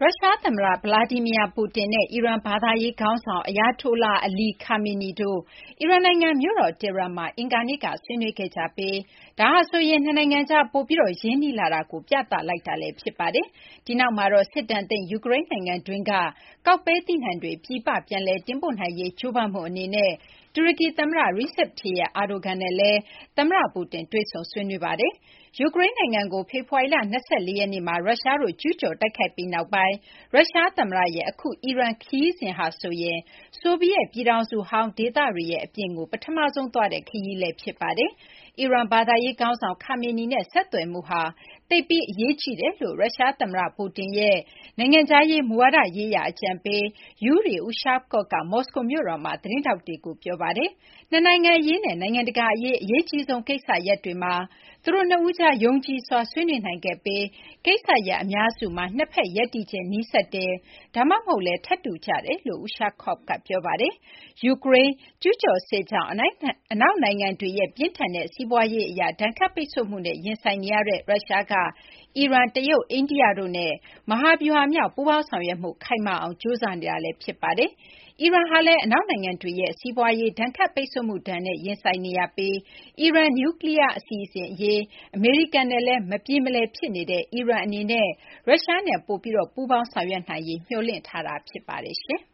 ရုရှားသမ္မတ Vladimir Putin နဲ့ အီရန်ဘာသာရေးခေါင်းဆောင် Ayatollah Ali Khamenei တို့ အီရန်နိုင်ငံမြို့တော် Tehran မှာ အင်္ဂါနေ့က ဆွေးနွေးခဲ့ကြပြီး ဒါဟာဆိုရင် နှစ်နိုင်ငံကြား ပိုပြီး ရင်းနှီးလာတာကို ပြသလိုက်တာလည်း ဖြစ်ပါတယ်။ ဒီနောက်မှာတော့ စစ်ဒဏ်သင့် ယူကရိန်းနိုင်ငံတွင်းက ကောက်ပဲသီးနှံတွေ ပြည်ပပြန်လည်တင်ပို့နိုင်ရေး ကြိုးပမ်းမှုအနေနဲ့ တူရကီသမ္မတ Recep Tayyip Erdogan နဲ့လည်း သမ္မတ Putin တွေ့ဆုံ ဆွေးနွေးခဲ့ပါတယ်။ ယူကရိန်းနိုင်ငံကို ဖေဖော်ဝါရီလ ၂၄ ရက်နေ့မှာ ရုရှားတို့ ကျူးကျော်တိုက်ခိုက်ပြီးနောက်ပိုင်း ရုရှားသမ္မတရဲ့ အခု အီရန်ခရီးစဉ်ဟာဆိုရင် ဆိုဗီယက်ပြည်ထောင်စုဟောင်း ဒေသတွေရဲ့ အပြင်ကို ပထမဆုံးသွားတဲ့ ခရီးစဉ်လည်း ဖြစ်ပါတယ်။ အီရန်ဘာသာရေးခေါင်းဆောင် Khamenei နဲ့ ဆက်သွယ်မှုဟာ သိပ်ပြီး အရေးကြီးတယ်လို့ ရုရှားသမ္မတ Putin ရဲ့ နိုင်ငံခြားမူဝါဒရေးရာ အကြံပေး Yuri Ushakov က မော်စကိုမြို့တော်မှာ သတင်းထောက်တွေကို ပြောပါတယ်။ နှစ်နိုင်ငံအရေးနဲ့ နိုင်ငံတကာအရေး အရေးကြီးဆုံး ကိစ္စရပ်တွေမှာ သူတို့နှစ်ဦးကြား ယုံကြည်စွာ ဆွေးနွေးနိုင်ခဲ့ပြီး ကိစ္စရပ်အများစုမှာ နှစ်ဘက်ရပ်တည်ချက် နီးစပ်တယ်၊ ဒါမှမဟုတ်လည်း ထပ်တူကျတယ်လို့ Ushakov က ပြောပါတယ်။ ယူကရိန်းကျူးကျော်စစ်ကြောင့် အနောက်နိုင်ငံတွေရဲ့ ပြင်းထန်တဲ့ စီးပွားရေးအရ ဒဏ်ခတ်ပိတ်ဆို့မှုနဲ့ ရင်ဆိုင်နေရတဲ့ ရုရှားက အီရန်၊ တရုတ်၊ အိန္ဒိယတို့နဲ့ မဟာဗျူဟာမြောက် ပူးပေါင်းဆောင်ရွက်မှု ခိုင်မာအောင် ကြိုးစားနေတာလည်း ဖြစ်ပါတယ်။ အီရန်ဟာလည်း အနောက်နိုင်ငံတွေရဲ့ စီးပွားရေး ဒဏ်ခတ်ပိတ်ဆို့မှုဒဏ်နဲ့ ရင်ဆိုင်နေရပြီး အီရန် နျူးကလီးယား အစီအစဉ်အရေး အမေရိကန်နဲ့လည်း မပြေမလည်ဖြစ်နေတဲ့ အီရန်အနေနဲ့ ရုရှားနဲ့ ပိုပြီး ပူးပေါင်းဆောင်ရွက်နိုင်ရေး မျှော်လင့်ထားတာ ဖြစ်ပါတယ်။